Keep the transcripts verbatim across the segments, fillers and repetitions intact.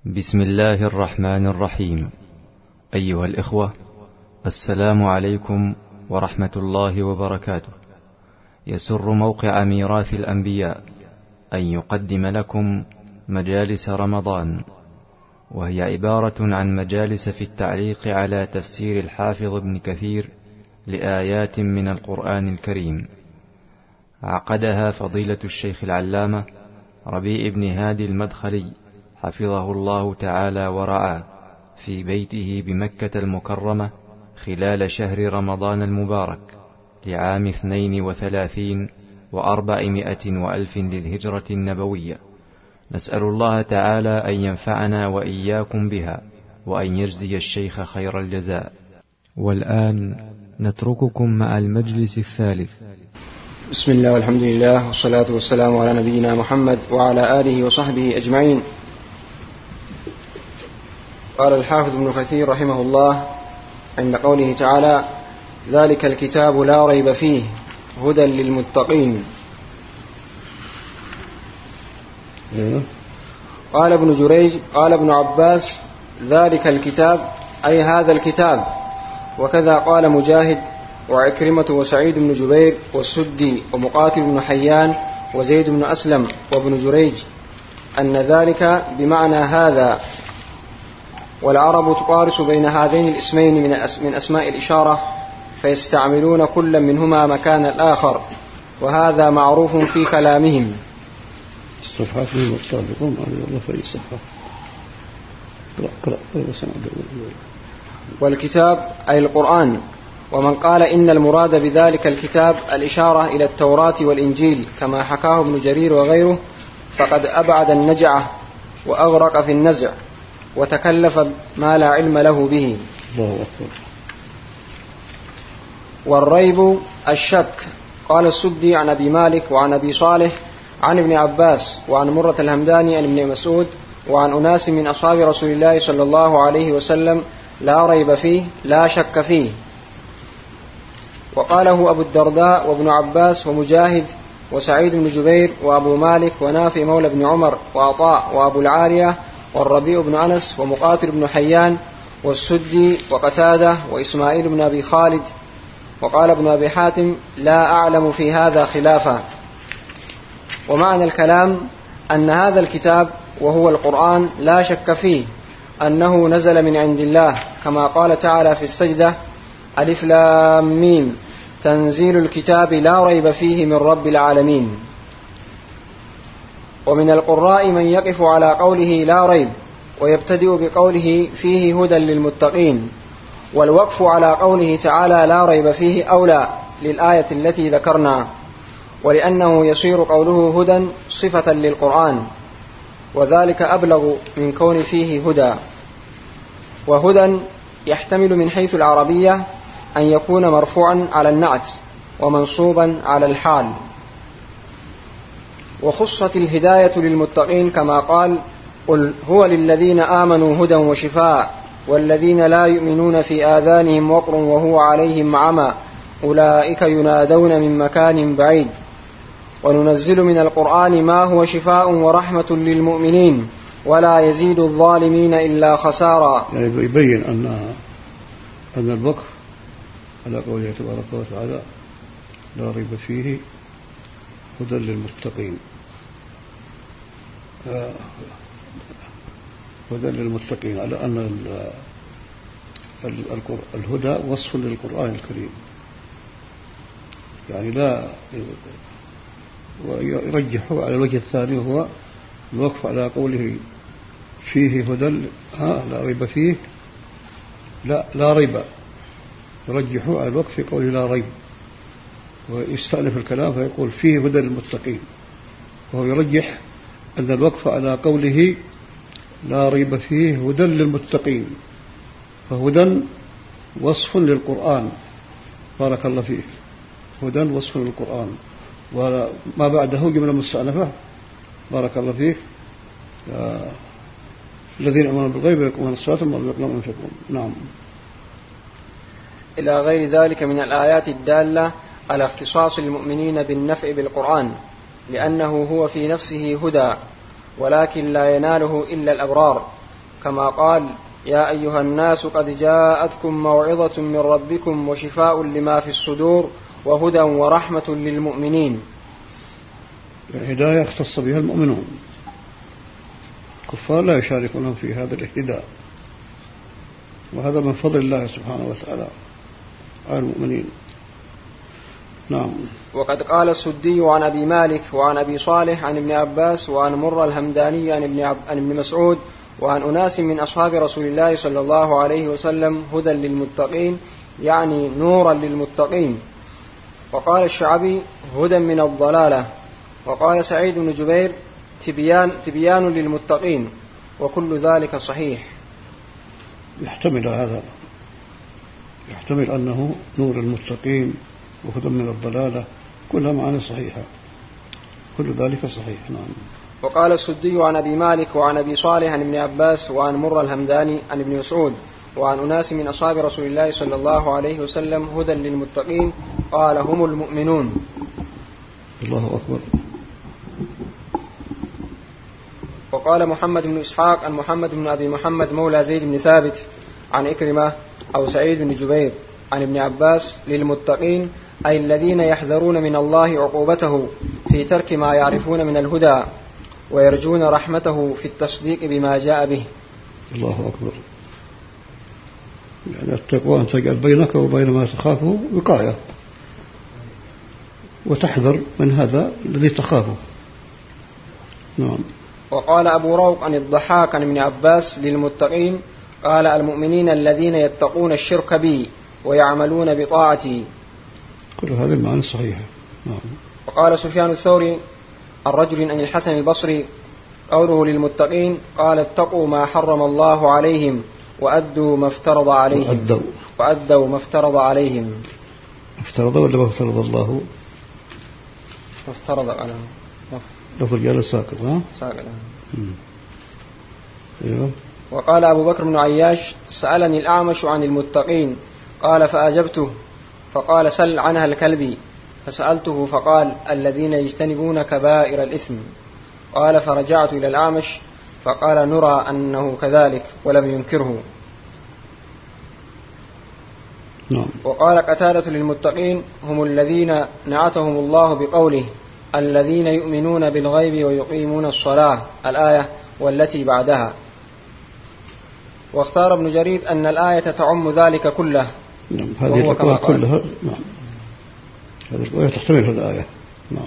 بسم الله الرحمن الرحيم. أيها الإخوة، السلام عليكم ورحمة الله وبركاته. يسر موقع ميراث الأنبياء أن يقدم لكم مجالس رمضان، وهي عبارة عن مجالس في التعليق على تفسير الحافظ ابن كثير لآيات من القرآن الكريم. عقدها فضيلة الشيخ العلامة ربيع بن هادي المدخلي حفظه الله تعالى ورعاه في بيته بمكة المكرمة خلال شهر رمضان المبارك لعام اثنين وثلاثين وأربعمائة وألف للهجرة النبوية. نسأل الله تعالى أن ينفعنا وإياكم بها وأن يجزي الشيخ خير الجزاء. والآن نترككم مع المجلس الثالث. بسم الله والحمد لله والصلاة والسلام على نبينا محمد وعلى آله وصحبه أجمعين. قال الحافظ ابن كثير رحمه الله عند قوله تعالى: ذلك الكتاب لا ريب فيه هدى للمتقين. قال ابن جريج قال ابن عباس: ذلك الكتاب أي هذا الكتاب. وكذا قال مجاهد وعكرمة وسعيد بن جبير والسدي ومقاتل بن حيان وزيد بن أسلم وابن جريج أن ذلك بمعنى هذا. والعرب تقارس بين هذين الاسمين من أسماء الإشارة، فيستعملون كل منهما مكان الآخر، وهذا معروف في كلامهم. الصفحات المطابقون والله في الصفحة. والكتاب أي القرآن. ومن قال إن المراد بذلك الكتاب الإشارة إلى التوراة والإنجيل كما حكاه ابن جرير وغيره فقد أبعد النجعة وأغرق في النزع وتكلف ما لا علم له به. والريب الشك. قال السدي عن أبي مالك وعن أبي صالح عن ابن عباس وعن مرة الهمداني عن ابن مسعود وعن أناس من أصحاب رسول الله صلى الله عليه وسلم: لا ريب فيه لا شك فيه. وقاله أبو الدرداء وابن عباس ومجاهد وسعيد بن جبير وأبو مالك ونافع مولى بن عمر وعطاء وأبو العالية والربيع بن أنس ومقاتل بن حيان والسدي وقتادة وإسماعيل بن أبي خالد. وقال ابن أبي حاتم: لا أعلم في هذا خلافا. ومعنى الكلام أن هذا الكتاب وهو القرآن لا شك فيه أنه نزل من عند الله، كما قال تعالى في السجدة: ألف لام ميم تنزيل الكتاب لا ريب فيه من رب العالمين. ومن القراء من يقف على قوله لا ريب ويبتدئ بقوله فيه هدى للمتقين، والوقف على قوله تعالى لا ريب فيه أولى للآية التي ذكرنا، ولأنه يصير قوله هدى صفة للقرآن، وذلك أبلغ من كون فيه هدى. وهدى يحتمل من حيث العربية أن يكون مرفوعا على النعت ومنصوبا على الحال. وخصت الهداية للمتقين كما قال: قل هو للذين آمنوا هدى وشفاء والذين لا يؤمنون في آذانهم وقر وهو عليهم عمى أولئك ينادون من مكان بعيد. وننزل من القرآن ما هو شفاء ورحمة للمؤمنين ولا يزيد الظالمين إلا خسارا. يعني يبين أن أن الوقف على قوله تبارك وتعالى لا ريب فيه هدى للمتقين. هدى للمتقين على أن الهدى وصف للقرآن الكريم، يعني لا ويرجحه على الوجه الثاني وهو الوقف على قوله فيه هدى لا ريب فيه لا لا ريب، يرجحه على الوقف في قوله لا ريب، ويستأنف الكلام فيقول فيه هدى للمتقين، وهو يرجح أن الوقف على قوله لا ريب فيه هدى للمتقين، فهدى وصف للقرآن. بارك الله فيك. هدى وصف للقرآن، وما بعده جملة مستأنفة. بارك الله فيك. آه الذين آمنوا بالغيب ويقيمون الصلاة ومما رزقناهم ينفقون. نعم. إلى غير ذلك من الآيات الدالة على اختصاص المؤمنين بالنفع بالقرآن، لأنه هو في نفسه هدى ولكن لا يناله إلا الأبرار، كما قال يا أيها الناس قد جاءتكم موعظة من ربكم وشفاء لما في الصدور وهدى ورحمة للمؤمنين. الهداية اختص بها المؤمنون، الكفار لا يشاركونهم في هذا الاهتداء، وهذا من فضل الله سبحانه وتعالى على المؤمنين. نعم. وقد قال السدي عن أبي مالك وعن أبي صالح عن ابن عباس وعن مر الهمداني عن ابن, عب... عن ابن مسعود وعن أناس من أصحاب رسول الله صلى الله عليه وسلم هدى للمتقين، يعني نورا للمتقين. وقال الشعبي هدى من الضلالة. وقال سعيد بن جبير تبيان, تبيان للمتقين. وكل ذلك صحيح. يحتمل هذا، يحتمل أنه نور المتقين وهدى من الضلالة، كلها معاني صحيحة، كل ذلك صحيح. نعم. وقال السدي عن أبي مالك وعن أبي صالح عن ابن عباس وعن مر الهمداني عن ابن مسعود وعن أناس من أصحاب رسول الله صلى الله عليه وسلم هدى للمتقين، قال هم المؤمنون. الله أكبر. وقال محمد بن إسحاق عن محمد بن أبي محمد مولى زيد بن ثابت عن إكرمة أو سعيد بن جبير عن ابن عباس للمتقين أي الذين يحذرون من الله عقوبته في ترك ما يعرفون من الهدى ويرجون رحمته في التصديق بما جاء به. الله أكبر. يعني التقوى أن تجعل بينك وبين ما تخافه وقاية، وتحذر من هذا الذي تخافه. نعم. وقال أبو روق عن الضحاك عن ابن عباس للمتقين قال المؤمنين الذين يتقون الشرك بي ويعملون بطاعتي. كل هذه المعاني الصحيحة. نعم. وقال سفيان الثوري الرجل عن الحسن البصري قوله للمتقين قال اتقوا ما حرم الله عليهم وأدوا ما افترض عليهم. وأدوا وأدوا ما افترض عليهم. افترض ولا ما افترض الله؟ ما افترض عليهم. لفظ الجلال ساقط. ها ساقط. ايوه. وقال أبو بكر بن عياش سألني الأعمش عن المتقين قال فأجبته فقال سل عنها الكلبي، فسألته فقال الذين يجتنبون كبائر الإثم. قال فرجعت إلى الأعمش فقال نرى أنه كذلك ولم ينكره. نعم. وقال قتادة للمتقين هم الذين نعتهم الله بقوله الذين يؤمنون بالغيب ويقيمون الصلاة الآية والتي بعدها. واختار ابن جرير أن الآية تعم ذلك كله. نعم. هذه الأقوال كلها. نعم. هذه الآية تحتمل الآية. نعم.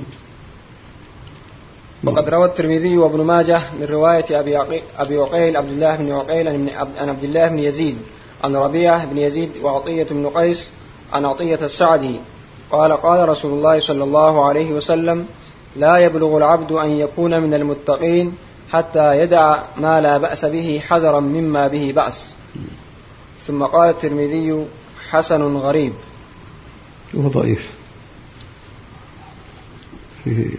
وقد روى الترمذي وابن ماجه من رواية أبي عقيل عبد الله بن عقيل عن عبد الله بن يزيد عن ربيعة بن يزيد وعطية بن قيس عن عطية السعدي قال قال رسول الله صلى الله عليه وسلم لا يبلغ العبد أن يكون من المتقين حتى يدع ما لا بأس به حذرا مما به بأس. ثم قال الترمذي حسن غريب. وهو ضعيف فيه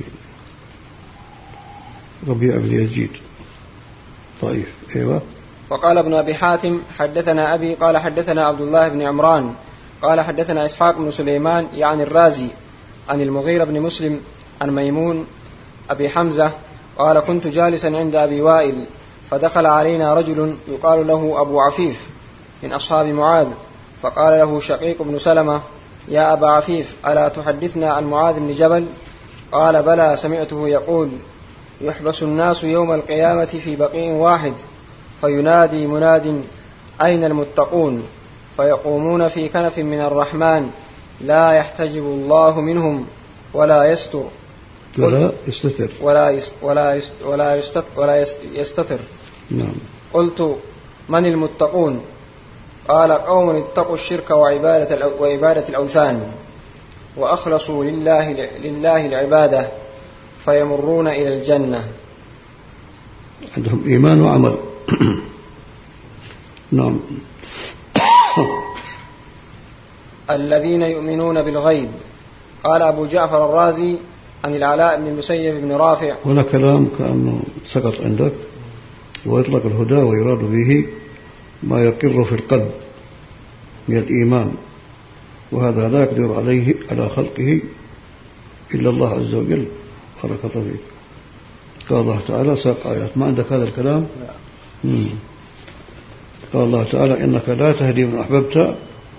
ربيع بن يزيد ضعيف. ايوه. وقال ابن أبي حاتم حدثنا أبي قال حدثنا عبد الله بن عمران قال حدثنا إسحاق بن سليمان يعني الرازي عن المغيرة بن مسلم عن ميمون أبي حمزة قال كنت جالسا عند أبي وائل فدخل علينا رجل يقال له أبو عفيف من أصحاب معاذ فقال له شقيق بن سلمة يا أبا عفيف ألا تحدثنا عن معاذ بن جبل؟ قال بلى سمعته يقول يحبس الناس يوم القيامة في بقيع واحد فينادي مناد أين المتقون فيقومون في كنف من الرحمن لا يحتجب الله منهم ولا يستر ولا يستتر ولا يست ولا يست ولا يستتر, ولا يستتر. نعم. قلت من المتقون؟ قال قوم اتقوا الشرك وعبادة وعبادة الأوثان وأخلصوا لله لله العبادة فيمرون إلى الجنة. عندهم إيمان وعمل. نعم. الذين يؤمنون بالغيب. قال أبو جعفر الرازي عن العلاء بن المسيب بن رافع هنا كلام كأنه سقط عندك ويطلق الهدى ويراد به ما يقر في القلب من الإيمان، وهذا لا يقدر عليه على خلقه إلا الله عز وجل. بارك الله فيك. قال الله تعالى ساق آيات. ما عندك هذا الكلام؟ لا. قال الله تعالى إنك لا تهدي من أحببت،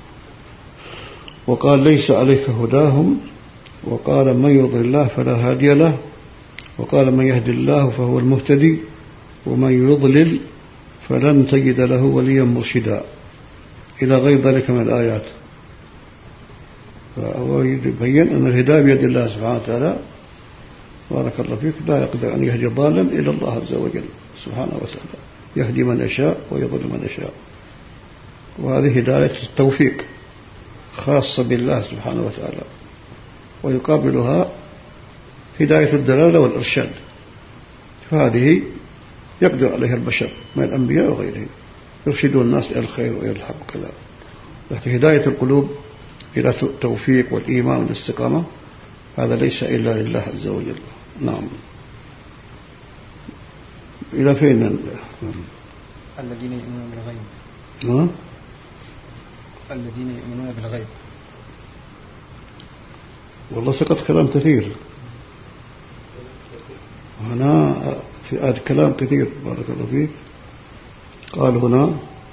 وقال ليس عليك هداهم، وقال من يضل الله فلا هادي له، وقال من يهدي الله فهو المهتدي، ومن يضلل فلن تجد له وليا مرشدا، إلى غير ذلك من الآيات. فهو يبين أن الهداية بيد الله سبحانه وتعالى، بارك الله فيك، لا يقدر أن يهدي ضالا إلا الله عز وجل سبحانه وتعالى، يهدي من يشاء ويضل من يشاء. وهذه هداية التوفيق خاصة بالله سبحانه وتعالى، ويقابلها هداية الدلالة والإرشاد، فهذه يقدر عليها البشر من الأنبياء وغيرهم، يرشدون الناس إلى الخير وإلى الحق وكذا. لكن هداية القلوب إلى التوفيق والإيمان والاستقامة هذا ليس إلا لله عز وجل. نعم. إلى فين؟ الذين يؤمنون بالغيب. ها؟ الذين يؤمنون بالغيب. والله سقط كلام كثير هنا، في آية كلام كثير بارك الله فيك. قال هنا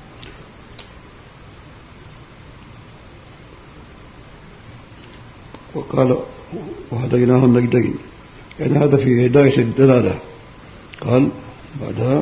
وقال وهديناه النجدين، يعني هذا في هداية الدلالة. قال بعدها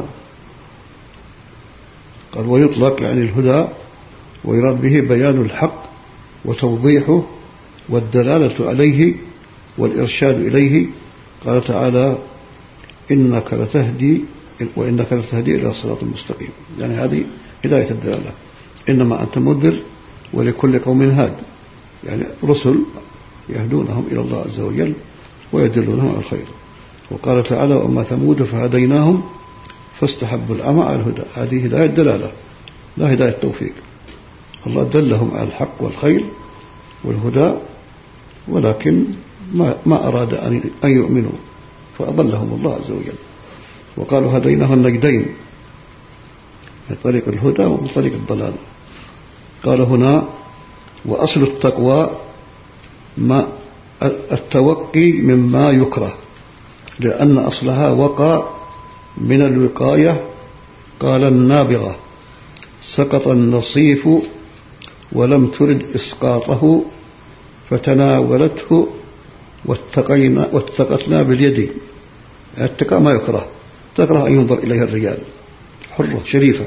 قال ويطلق يعني الهدى، ويراد به بيان الحق وتوضيحه والدلالة عليه والإرشاد إليه. قال تعالى إنك لتهدي وإنك لتهدي إلى صراط مستقيم، يعني هذه هداية الدلالة. إنما أنت منذر ولكل قوم هاد، يعني رسل يهدونهم إلى الله عز وجل ويدلونهم على الخير. وقال تعالى وأما ثمود فهديناهم فاستحبوا العمى على الهدى، هذه هداية دلالة لا هداية توفيق. الله دلهم على الحق والخير والهدى، ولكن ما, ما أراد أن يؤمنوا فأضلهم الله عز وجل. وقالوا هديناه النجدين، من طريق الهدى ومن طريق الضلال. قال هنا وأصل التقوى ما التوقي مما يكره، لأن أصلها وقى من الوقاية. قال النابغة سقط النصيف ولم ترد إسقاطه فتناولته واتقينا واتقتنا باليد. التقاء ما يكره، تكره أن ينظر إليها الرجال، حرة شريفة.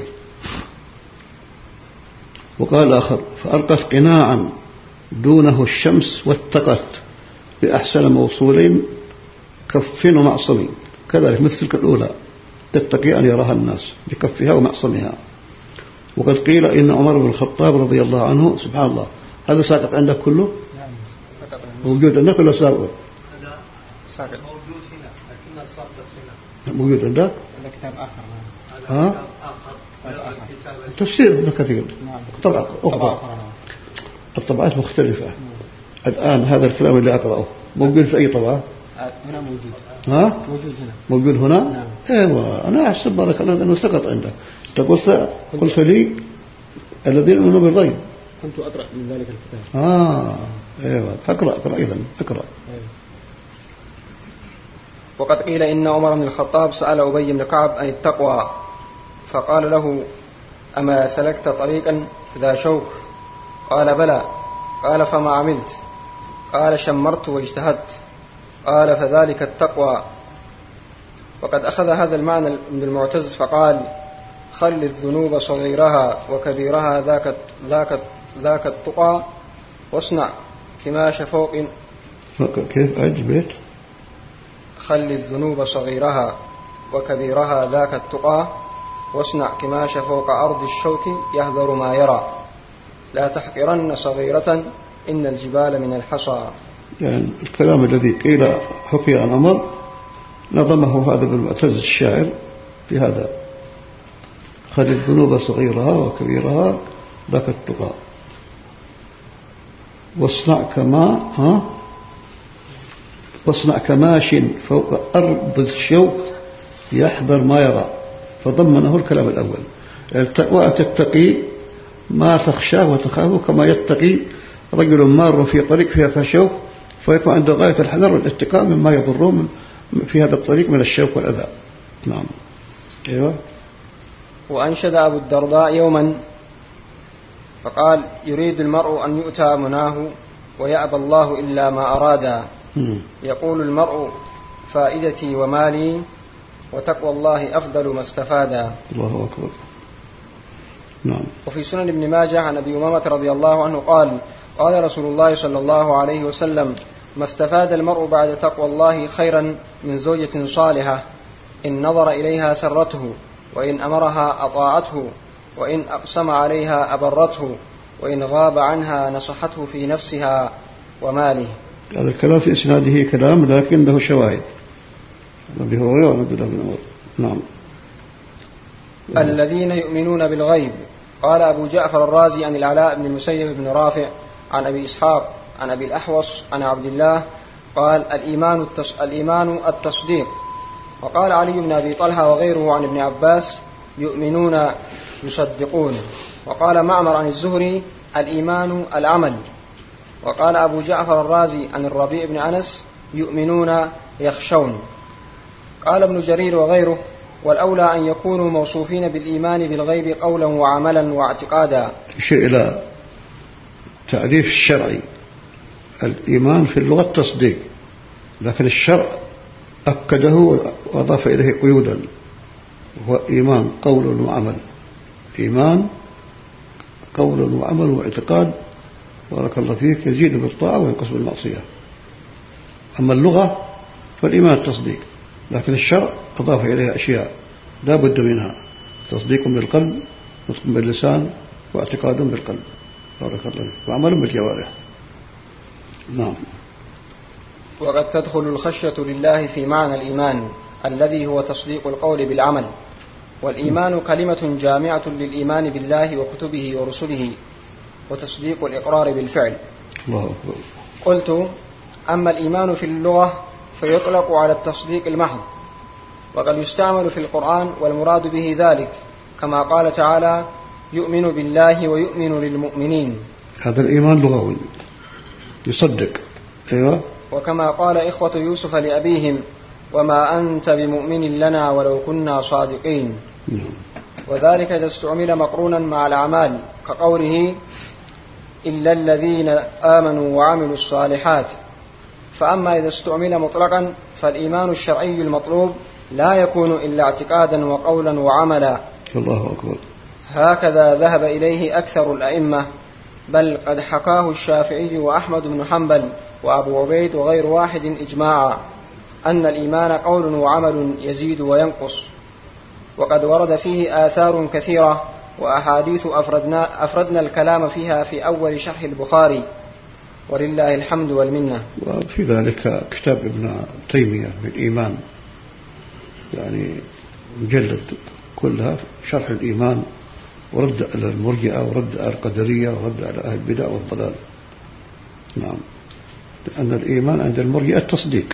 وقال آخر فألقت قناعا دونه الشمس واتقت بأحسن موصولين كف ومعصم، كذلك مثل تلك الأولى تتقي أن يراها الناس بكفها ومعصمها. وقد قيل إن عمر بن الخطاب رضي الله عنه، سبحان الله، هذا ساقط عندك كله؟ موجود عندك ولا ساقط؟ ساقط موجود هنا لكنها ساقطت هنا. موجود عندك؟ هذا كتاب آخر. ها؟ تفسير ابن كثير. طبعا أخرى، الطبعات مختلفة. الآن هذا الكلام اللي أقرأه موجود في أي طبعة؟ هنا موجود. ها؟ موجود هنا. موجود هنا؟ نعم. ايوه، انا احسب بارك الله انه سقط عندك. تقول قلت لي الذين يؤمنون بالغيب، كنت اقرا من ذلك الكتاب. اه ايوه، اقرا اقرا ايضا اقرا. أيوة. وقد قيل ان عمر بن الخطاب سأل ابي بن كعب عن التقوى، فقال له اما سلكت طريقا ذا شوك؟ قال بلى. قال فما عملت؟ قال شمرت واجتهدت. قال فذلك التقوى. وقد أخذ هذا المعنى من المعتز فقال خل الذنوب صغيرها وكبيرها ذاك ذاك ذاك التقى، واصنع كماش فوق. كيف أعد بيت؟ خل الذنوب صغيرها وكبيرها ذاك التقى، واصنع كماش فوق أرض الشوك يهذر ما يرى، لا تحقرن صغيرة إن الجبال من الحصى. يعني الكلام الذي قيل حكي عن عمر نظمه هذا بالمعتز الشاعر في هذا: خل الذنوب صغيرها وكبيرها ذاك التقى، واصنع كما ها واصنع كماش فوق أرض الشوك يحذر ما يرى. فضمنه الكلام الأول. التقوى تتقي ما تخشاه وتخافه، كما يتقي رجل مار في طريق فيها كشوك فيكون عنده غاية الحذر والاتقاء مما يضره في هذا الطريق من الشوك والأذى. نعم. أيوة. وأنشد أبو الدرداء يوما فقال يريد المرء أن يؤتى مناه ويأبى الله إلا ما أرادا. يقول المرء فائدتي ومالي وتقوى الله أفضل ما استفادا. الله أكبر. نعم. وفي سنن ابن ماجه عن أبي أمامة رضي الله عنه قال قال رسول الله صلى الله عليه وسلم ما استفاد المرء بعد تقوى الله خيرا من زوجة صالحة إن نظر إليها سرته وإن أمرها أطاعته وإن أقسم عليها أبرته وإن غاب عنها نصحته في نفسها وماله. هذا الكلام في إسناده كلام لكن له شواهد. أبي هريرة وعبد الله بن عمر. نعم. الذين يؤمنون بالغيب. قال أبو جعفر الرازي عن العلاء بن المسيب بن رافع عن أبي إسحاق عن أبي الأحوص عن عبد الله قال الإيمان, التص... الإيمان التصديق. وقال علي بن أبي طلحة وغيره عن ابن عباس يؤمنون يصدقون. وقال معمر عن الزهري الإيمان العمل. وقال أبو جعفر الرازي عن الربيع بن أنس يؤمنون يخشون. قال ابن جرير وغيره والأولى أن يكونوا موصوفين بالإيمان بالغيب قولا وعملا واعتقادا. يشير إلى تعريف الشرعي. الإيمان في اللغة تصديق لكن الشرع أكده وأضاف إليه قيودا هو إيمان قول وعمل. إيمان قول وعمل واعتقاد بارك الله فيك يزيد بالطاعة وينقص بالمعصية. أما اللغة فالإيمان التصديق لكن الشرع أضاف إليها أشياء لا بد منها تصديق بالقلب نطق باللسان واعتقاد بالقلب بارك الله فيك وعمل بالجوارح. نعم. وقد تدخل الخشية لله في معنى الإيمان الذي هو تصديق القول بالعمل. والإيمان كلمة جامعة للإيمان بالله وكتبه ورسله وتصديق الإقرار بالفعل. الله أكبر. قلت أما الإيمان في اللغة فيطلق على التصديق المحض وقد يستعمل في القرآن والمراد به ذلك كما قال تعالى يؤمن بالله ويؤمن للمؤمنين. هذا الإيمان لغوي يصدق. أيوة. وكما قال إخوة يوسف لأبيهم وما أنت بمؤمن لنا ولو كنا صادقين. وذلك إذا استعمل مقرونا مع الأعمال كقوله إلا الذين آمنوا وعملوا الصالحات. فأما إذا استعمل مطلقا فالإيمان الشرعي المطلوب لا يكون إلا اعتقادا وقولا وعملا. الله أكبر. هكذا ذهب إليه أكثر الأئمة بل قد حكاه الشافعي وأحمد بن حنبل وأبو عبيد وغير واحد إجماعا أن الإيمان قول وعمل يزيد وينقص. وقد ورد فيه آثار كثيرة وأحاديث أفردنا, أفردنا الكلام فيها في أول شرح البخاري ولله الحمد والمنة. وفي ذلك كتاب ابن تيمية بالإيمان يعني مجلد كلها شرح الإيمان ورد على المرجئة ورد على القدرية ورد على أهل البدع والضلال. نعم. لأن الإيمان عند المرجئة التصديق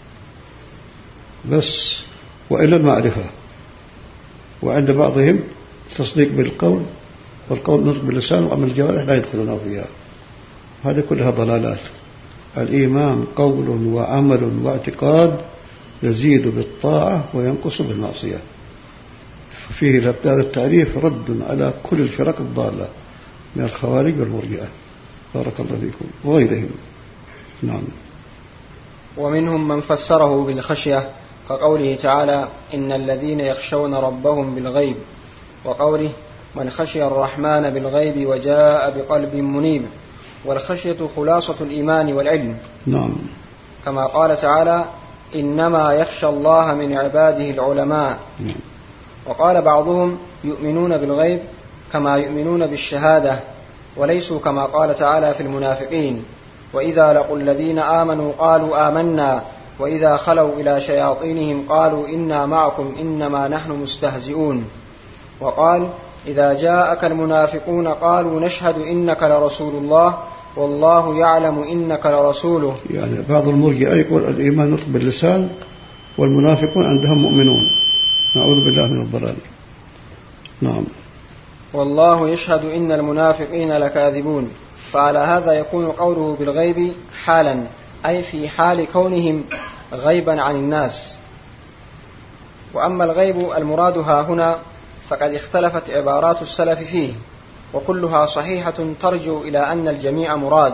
بس وإلا المعرفة وعند بعضهم تصديق بالقول والقول نطق باللسان وعمل الجوارح لا يدخلون فيها. هذه كلها ضلالات. الإيمان قول وعمل واعتقاد يزيد بالطاعة وينقص بالمعصية. فيه هذا التعريف رد على كل الفرق الضالة من الخوارج والمرجئة بارك الله فيكم وغيرهم. نعم. ومنهم من فسره بالخشية كقوله تعالى إن الذين يخشون ربهم بالغيب وقوله من خشي الرحمن بالغيب وجاء بقلب منيب. والخشية خلاصة الإيمان والعلم. نعم. كما قال تعالى إنما يخشى الله من عباده العلماء. نعم. وقال بعضهم يؤمنون بالغيب كما يؤمنون بالشهادة وليسوا كما قال تعالى في المنافقين وإذا لقوا الذين آمنوا قالوا آمنا وإذا خلوا إلى شياطينهم قالوا إنا معكم إنما نحن مستهزئون. وقال إذا جاءك المنافقون قالوا نشهد إنك لرسول الله والله يعلم إنك لرسوله. يعني بعض المرجئة يقول الإيمان نطق باللسان والمنافقون عندهم مؤمنون نعوذ بالله من الضلال. نعم. والله يشهد إن المنافقين لكاذبون. فعلى هذا يكون قوله بالغيب حالا أي في حال كونهم غيبا عن الناس. وأما الغيب المراد ها هنا فقد اختلفت عبارات السلف فيه، وكلها صحيحة ترجع إلى أن الجميع مراد.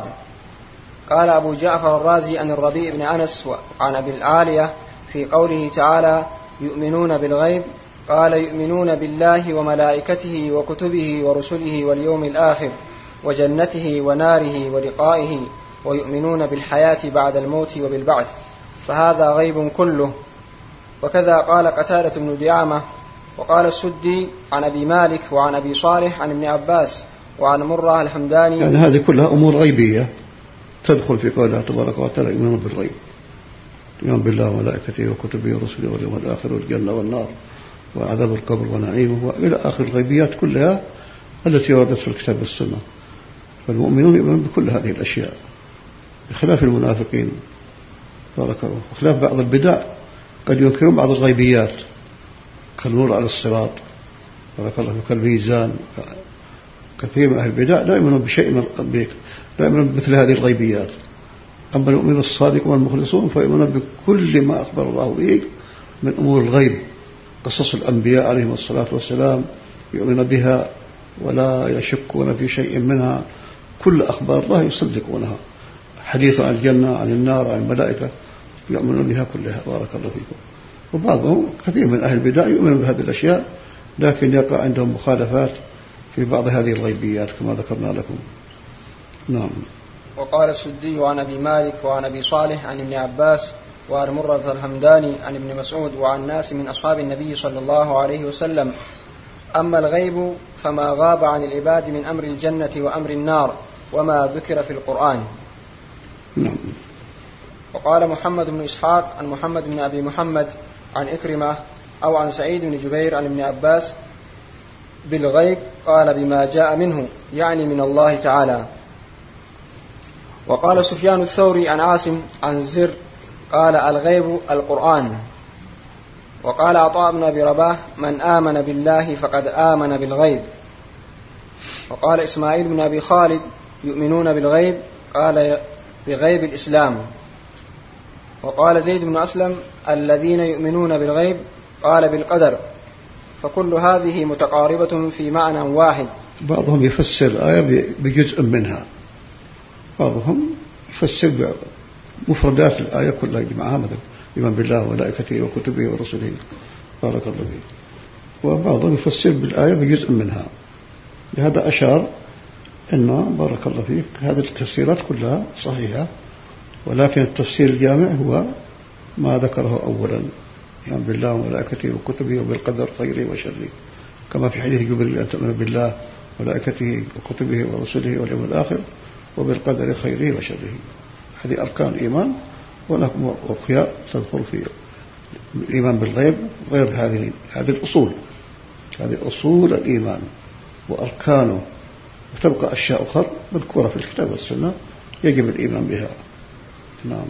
قال أبو جعفر الرازي عن الربيع بن أنس وعن أبي العالية في قوله تعالى يؤمنون بالغيب، قال يؤمنون بالله وملائكته وكتبه ورسله واليوم الآخر وجنته وناره ولقائه، ويؤمنون بالحياة بعد الموت وبالبعث، فهذا غيب كله. وكذا قال قتادة بن دعامة. وقال السدي عن أبي مالك وعن أبي صالح عن ابن عباس وعن مرة الحمداني. يعني هذه كلها أمور غيبية تدخل في قول الله تبارك وتعالى يؤمنون بالغيب، يؤمن بالله وملائكته وكتبه ورسله واليوم الآخر والجنة والنار وعذاب القبر ونعيمه وإلى آخر الغيبيات كلها التي وردت في الكتاب والسنة. فالمؤمنون يؤمنون بكل هذه الأشياء بخلاف المنافقين بارك الله، وخلاف بعض البدع قد ينكرون بعض الغيبيات كالنور على الصراط بارك الله وكالميزان. كثير من أهل البدع لا يؤمنون بشيء من لا يؤمنون بمثل هذه الغيبيات. أما المؤمنون الصادقون والمخلصون فيؤمنون بكل ما أخبر الله به من أمور الغيب، قصص الأنبياء عليهم الصلاة والسلام يؤمنون بها ولا يشكون في شيء منها، كل أخبار الله يصدقونها، حديث عن الجنة عن النار عن الملائكة يؤمنون بها كلها بارك الله فيكم. وبعضهم كثير من أهل البدع يؤمنون بهذه الأشياء لكن يقع عندهم مخالفات في بعض هذه الغيبيات كما ذكرنا لكم. نعم. وقال السدي عن أبي مالك وعن أبي صالح عن ابن عباس وعن مرة الحمداني عن ابن مسعود وعن ناس من أصحاب النبي صلى الله عليه وسلم: أما الغيب فما غاب عن العباد من أمر الجنة وأمر النار وما ذكر في القرآن. نعم. وقال محمد بن إسحاق عن محمد بن أبي محمد عن إكرمة أو عن سعيد بن جبير عن ابن عباس بالغيب قال بما جاء منه، يعني من الله تعالى. وقال سفيان الثوري عن عاصم عن زر قال الغيب القرآن. وقال عطاء بن أبي رباح من آمن بالله فقد آمن بالغيب. وقال إسماعيل بن أبي خالد يؤمنون بالغيب قال بغيب الإسلام. وقال زيد بن أسلم الذين يؤمنون بالغيب قال بالقدر. فكل هذه متقاربة في معنى واحد. بعضهم يفسر الآية بجزء منها، بعضهم يفسر مفردات الآية كلها يجمعها، مثلا إيمان بالله وملائكته وكتبه ورسله بارك الله فيه. وبعضهم يفسر بالآية بجزء منها. لهذا أشار أنه بارك الله فيك هذه التفسيرات كلها صحيحة، ولكن التفسير الجامع هو ما ذكره أولا، يعني بالله وملائكته وكتبه وبالقدر خيره وشره، كما في حديث جبريل أن تؤمن بالله وملائكته وكتبه ورسله واليوم الآخر وبالقدر خيره وشره. هذه أركان إيمان، ولكم أخياء تدخل في الإيمان بالغيب غير هذه هذه الأصول، هذه أصول الإيمان وأركانه، وتبقى أشياء أخرى مذكورة في الكتاب والسنة يجب الإيمان بها. نعم.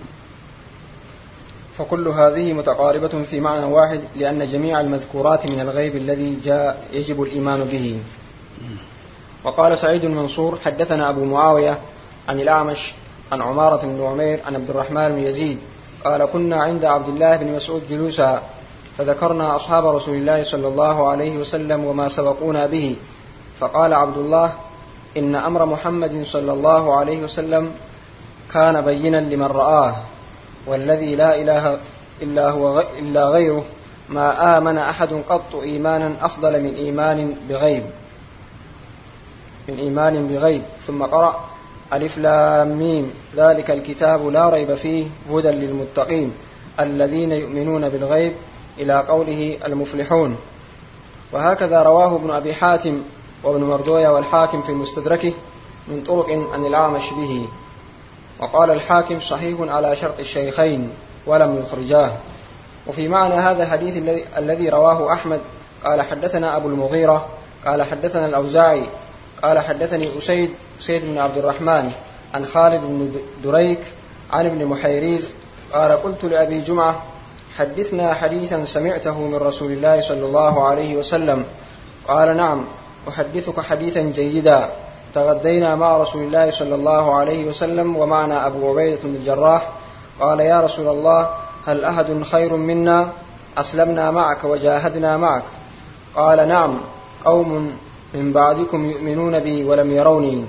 فكل هذه متقاربة في معنى واحد، لأن جميع المذكورات من الغيب الذي جاء يجب الإيمان به. وقال سعيد المنصور حدثنا أبو معاوية عن الأعمش عن عمارة بن عمير عن عبد الرحمن بن يزيد قال كنا عند عبد الله بن مسعود جلوسا فذكرنا أصحاب رسول الله صلى الله عليه وسلم وما سبقونا به، فقال عبد الله إن أمر محمد صلى الله عليه وسلم كان بينا لمن رآه، والذي لا إله إلا هو إلا غيره ما آمن أحد قط إيمانا أفضل من إيمان بغيب من إيمان بغيب. ثم قرأ ألف لام ميم ذلك الكتاب لا ريب فيه هدى للمتقين الذين يؤمنون بالغيب إلى قوله المفلحون. وهكذا رواه ابن أبي حاتم وابن مردوية والحاكم في مستدركه من طرق عن الأعمش به. وقال الحاكم صحيح على شرط الشيخين ولم يخرجاه. وفي معنى هذا الحديث الذي الذي رواه أحمد قال حدثنا أبو المغيرة قال حدثنا الأوزاعي قال حدثني أسيد أسيد بن عبد الرحمن عن خالد بن دريك عن ابن محيريز قال قلت لأبي جمعة حدثنا حديثا سمعته من رسول الله صلى الله عليه وسلم. قال نعم أحدثك حديثا جيدا. تغدينا مع رسول الله صلى الله عليه وسلم ومعنا أبو عبيدة بن الجراح. قال يا رسول الله هل أحد خير منا؟ أسلمنا معك وجاهدنا معك. قال نعم قوم من بعدكم يؤمنون بي ولم يروني.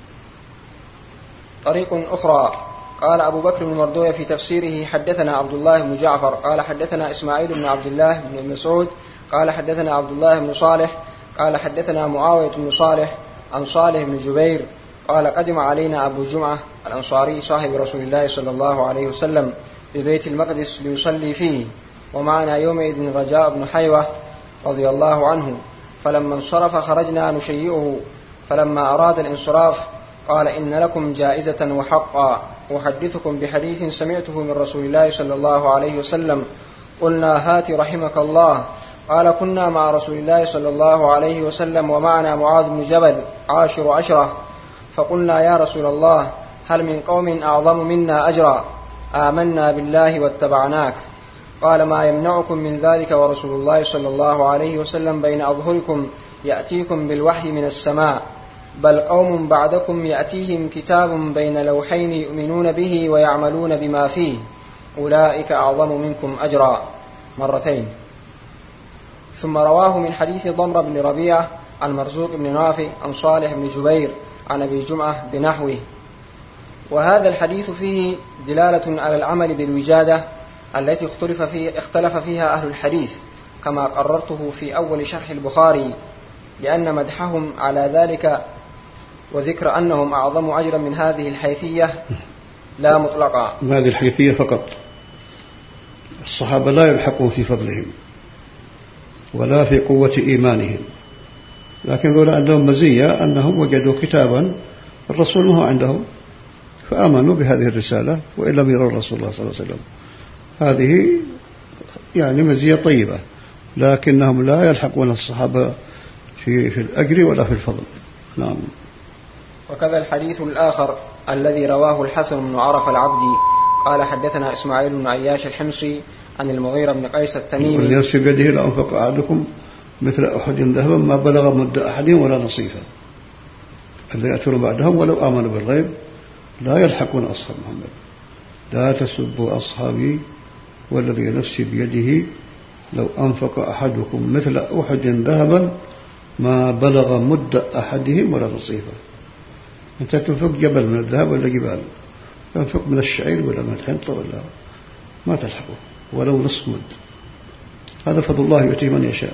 طريق أخرى. قال أبو بكر بن مردوية في تفسيره حدثنا عبد الله بن جعفر قال حدثنا إسماعيل بن عبد الله بن مسعود قال حدثنا عبد الله بن صالح قال حدثنا معاوية بن صالح عن صالح بن جبير قال قدم علينا أبو جمعة الأنصاري صاحب رسول الله صلى الله عليه وسلم ببيت المقدس ليصلي فيه، ومعنا يومئذ رجاء بن حيوة رضي الله عنه، فلما انصرف خرجنا نشيئه، فلما أراد الانصراف قال إن لكم جائزة وحقا أحدثكم بحديث سمعته من رسول الله صلى الله عليه وسلم. قلنا هات رحمك الله. قال كنا مع رسول الله صلى الله عليه وسلم ومعنا معاذ بن جبل عاشر عشرة، فقلنا يا رسول الله هل من قوم أعظم منا أجرا؟ آمنا بالله واتبعناك. قال ما يمنعكم من ذلك ورسول الله صلى الله عليه وسلم بين أظهركم يأتيكم بالوحي من السماء، بل قوم بعدكم يأتيهم كتاب بين لوحين يؤمنون به ويعملون بما فيه، أولئك أعظم منكم أجرا، مرتين. ثم رواه من حديث ضمر بن ربيعة عن مرزوق بن نافع عن صالح بن جبير عن أبي جمعة بنحوه. وهذا الحديث فيه دلالة على العمل بالوجادة التي اختلف, فيه اختلف فيها أهل الحديث، كما قررته في أول شرح البخاري، لأن مدحهم على ذلك وذكر أنهم أعظم أجرا من هذه الحيثية لا مطلقا. هذه الحيثية فقط. الصحابة لا يلحقون في فضلهم ولا في قوة إيمانهم، لكن ذولا عندهم مزية أنهم وجدوا كتابا الرسول ما هو عندهم فآمنوا بهذه الرسالة وإن لم يروا الرسول الله صلى الله عليه وسلم. هذه يعني مزية طيبة، لكنهم لا يلحقون الصحابة في, في الأجر ولا في الفضل. نعم. وكذا الحديث الآخر الذي رواه الحسن بن عرف العبدي قال حدثنا إسماعيل بن عياش الحمصي عن المغيرة بن قيس التميمي والذي نفس بيده لأنفق أحدكم مثل أحد ذهبا ما بلغ مد أحدهم ولا نصيفا. الذين يأتون بعدهم ولو آمنوا بالغيب لا يلحقون أصحاب محمد. لا تسبوا أصحابي والذي نفسي بيده لو أنفق أحدكم مثل أحد ذهبا ما بلغ مد أحدهم ولا نصيفا. أنت تنفق جبل من الذهب ولا جبال، تنفق من الشعير ولا من الحنطة ولا ما تلحقه ولو نصف مد. هذا فضل الله يؤتيه من يشاء.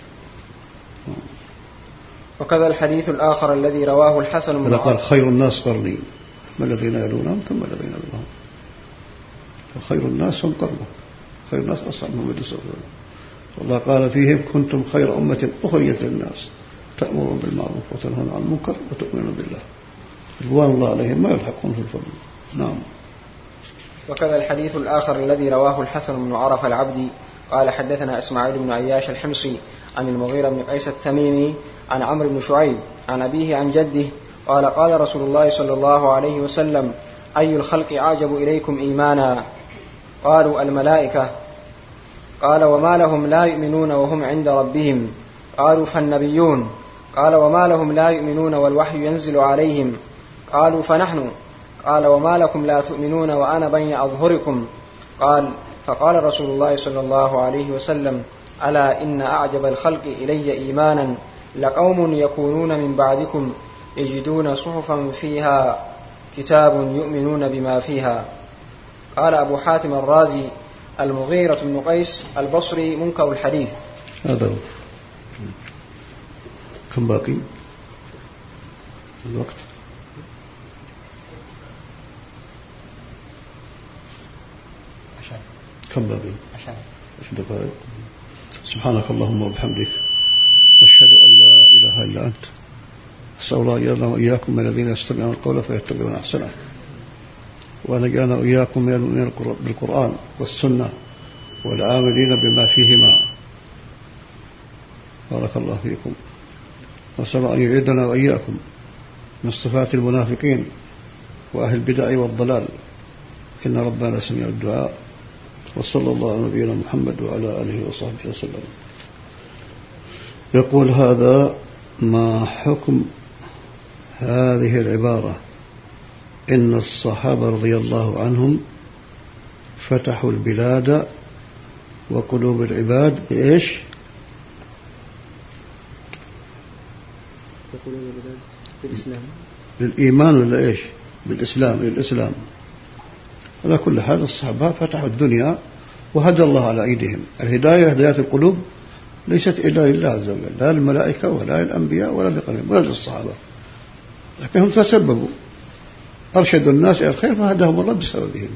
وكذا الحديث الآخر الذي رواه الحسن هذا قال خير الناس قرني ثم الذين يلونهم ثم الذين يلونهم. فخير الناس هم قرنه، خير الناس أصحاب محمد صلى الله عليه وسلم. والله قال فيهم كنتم خير أمة أخرجت للناس تأمرون بالمعروف وتنهون عن المنكر وتؤمنون بالله. رضوان الله عليهم ما يلحقون في الفضل. نعم. وكذا الحديث الآخر الذي رواه الحسن بن عرف العبدي قال حدثنا إسماعيل بن عياش الحمصي عن المغيرة بن قيس التميمي عن عمرو بن شعيب عن أبيه عن جده قال قال رسول الله صلى الله عليه وسلم أي الخلق أعجب إليكم إيمانا؟ قالوا الملائكة. قال وما لهم لا يؤمنون وهم عند ربهم؟ قالوا فالنبيون. قال وما لهم لا يؤمنون والوحي ينزل عليهم؟ قالوا فنحن. قال وما لكم لا تؤمنون وأنا بين أظهركم؟ قال فقال رسول الله صلى الله عليه وسلم ألا إن أعجب الخلق إلي إيمانا لقوم يكونون من بعدكم يجدون صحفا فيها كتاب يؤمنون بما فيها. قال أبو حاتم الرازي المغيرة بن قيس البصري منكر الحديث. هذا هو. كم باقي الوقت؟ كم باقي؟ عشر دقائق. سبحانك اللهم وبحمدك أشهد أن لا إله إلا أنت أسأل الله أن وإياكم من الذين يستمعون القول فيتبعون أحسنه، وأن يجعلنا وإياكم من المؤمنين بالقرآن والسنة والعاملين بما فيهما. بارك الله فيكم. وأسأل أن يعيدنا وإياكم من صفات المنافقين وأهل البدع والضلال، إن ربنا سميع الدعاء. وصلى الله على نبينا محمد وعلى آله وصحبه وسلم. يقول هذا ما حكم هذه العبارة إن الصحابة رضي الله عنهم فتحوا البلاد وقلوب العباد بإيش؟ تقولون بذلك بالإسلام للإيمان ولا إيش؟ بالإسلام، للإسلام. على كل حال الصحابة فتحوا الدنيا وهدى الله على أيديهم. الهداية هداية القلوب ليست إلا لله عز وجل، لا للملائكة ولا للأنبياء ولا لغيرهم ولا للصحابة، لكنهم تسببوا، أرشدوا الناس إلى الخير فهداهم الله بسببهم.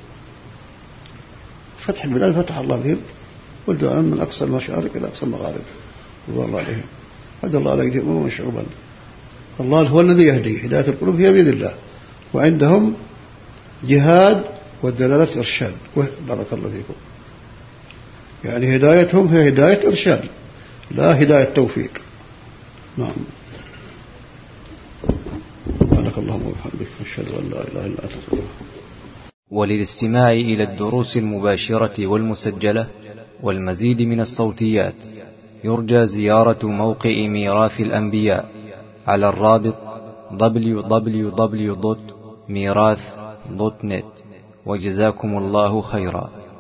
فتح البلاد فتح الله بهم، ولدوا من أقصى المشارق إلى أقصى المغارب رضي الله عليهم، هدى الله على أيديهم أمما شعوبا. الله هو الذي يهدي، هداية القلوب هي بيد الله، وعندهم جهاد والدلالة إرشاد. بارك الله فيكم. يعني هدايتهم هي هداية إرشاد لا هداية توفيق. نعم. سبحانك اللهم وبحمدك أشهد أن لا إله إلا أنت أستغفرك. وللاستماع إلى الدروس المباشرة والمسجلة والمزيد من الصوتيات يرجى زيارة موقع ميراث الأنبياء على الرابط دبليو دبليو دبليو دوت ميراث دوت نت. وجزاكم الله خيرا.